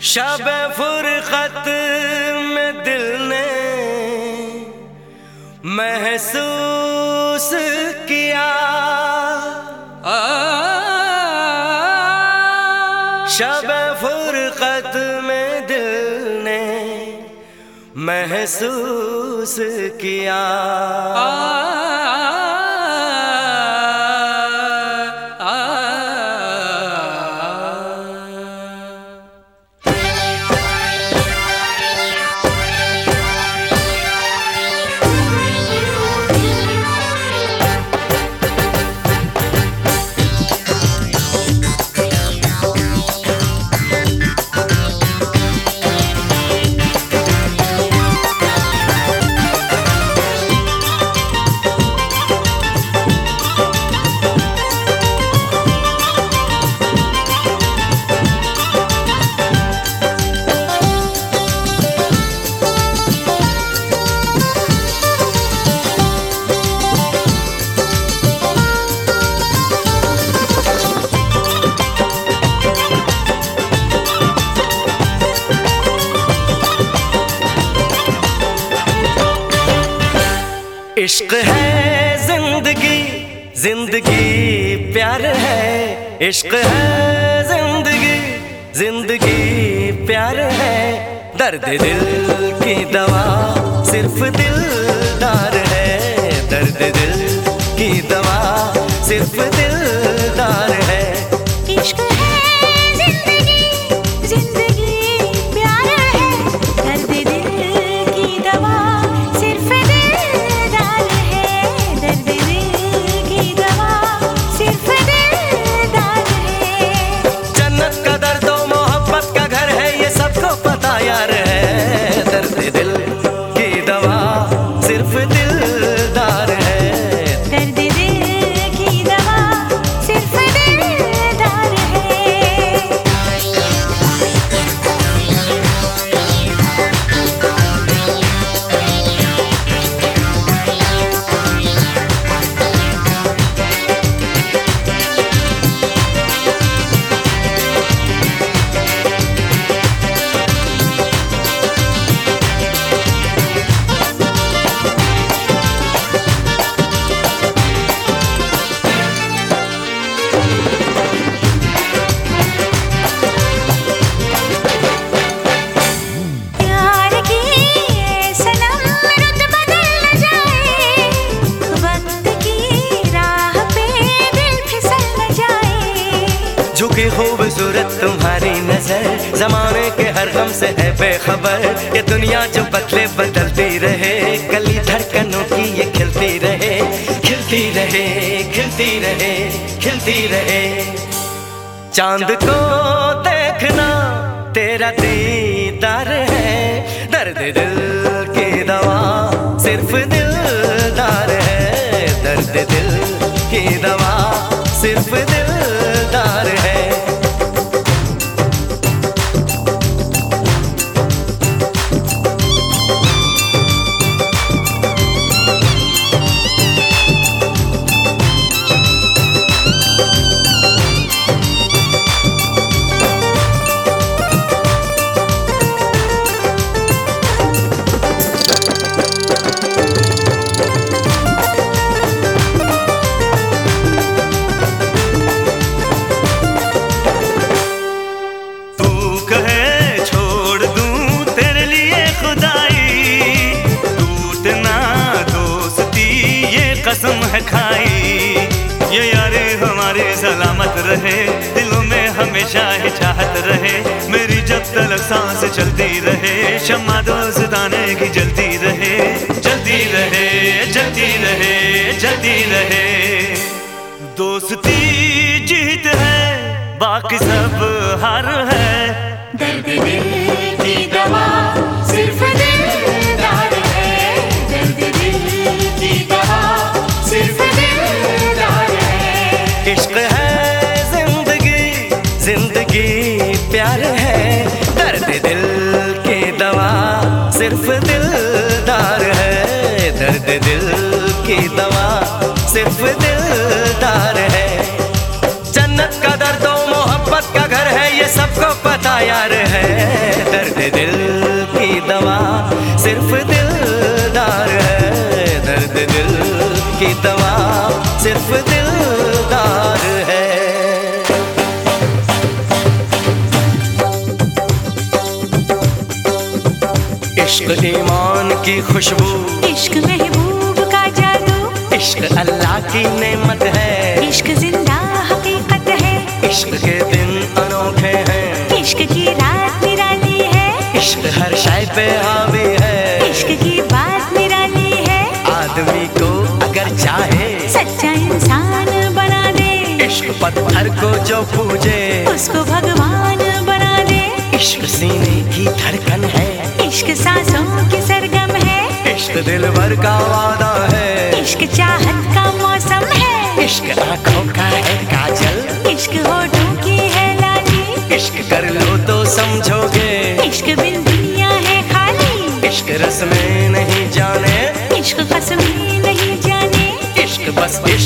शब फुरकत में दिल ने महसूस किया, शब फुरकत में दिल ने महसूस किया। इश्क है जिंदगी, जिंदगी प्यार है। इश्क है जिंदगी, जिंदगी प्यार है। दर्द दिल की दवा सिर्फ दिलदार है। दर्द दिल की दवा सिर्फ दिलदार है। इश्क है जिंदगी, जिंदगी प्यार है। दर्द दिल की दवा सिर्फ दिलदार है। दर्द दिल की दवा सिर्फ दिलदार है। जन्नत का दर्द और मोहब्बत का घर है, ये सबको पता यार है। दर्द दिल की दवा सिर्फ दिलदार है। दर्द दिल की दवा सिर्फ दिलदार है। झुकी खूबसूरत तुम्हारी नजर जमाने के हर गम से है बेखबर। ये दुनिया जो बदले बदलती रहे, गली धड़कनों की ये खिलती रहे, खिलती रहे, खिलती रहे, खिलती रहे। चांद को देखना तेरा दीदार है। दर्द दिल की दवा सिर्फ दिलदार है। दर्द दिल की दवा सिर्फ दिलदार है। कसम है खाई ये यारे हमारे सलामत रहे, दिलों में हमेशा ही चाहत रहे। मेरी जब तक सांस चलती रहे, शम्मा दोस्ताने की जलती रहे, जलती रहे, जलती रहे, जलती रहे। दोस्ती जीत है, बाकी सब हार है। दर्द दिल की दवा सिर्फ दिलदार है। दर्द दिल की दवा सिर्फ दिलदार है। इश्क है जिंदगी, जिंदगी प्यार है। दर्द दिल की दवा सिर्फ दिलदार है। दर्द दिल की दवा सिर्फ दिलदार है। जन्नत का दर्द और मोहब्बत का घर है, ये सबको पता यार है। इश्क ईमान की खुशबू, इश्क महबूब का जादू, इश्क अल्लाह की नेमत है, इश्क जिंदा हकीकत है, इश्क के दिन अनोखे हैं, इश्क की रात निराली है, इश्क हर शय पे हावी है, इश्क की बात निराली है, आदमी को अगर चाहे सच्चा इंसान बना दे, इश्क पत्थर को जो पूजे उसको भगवान बना दे, इश्क सीने की धड़कन है, इश्क सांसों की सरगम है, इश्क दिल भर का वादा है, इश्क चाहत का मौसम है, इश्क आंखों का है काजल, इश्क होठों की है लाली, इश्क कर लो तो समझोगे, इश्क बिन दुनिया है खाली, इश्क रस में नहीं जाने, इश्क कसमें नहीं जाने, इश्क बस इश्क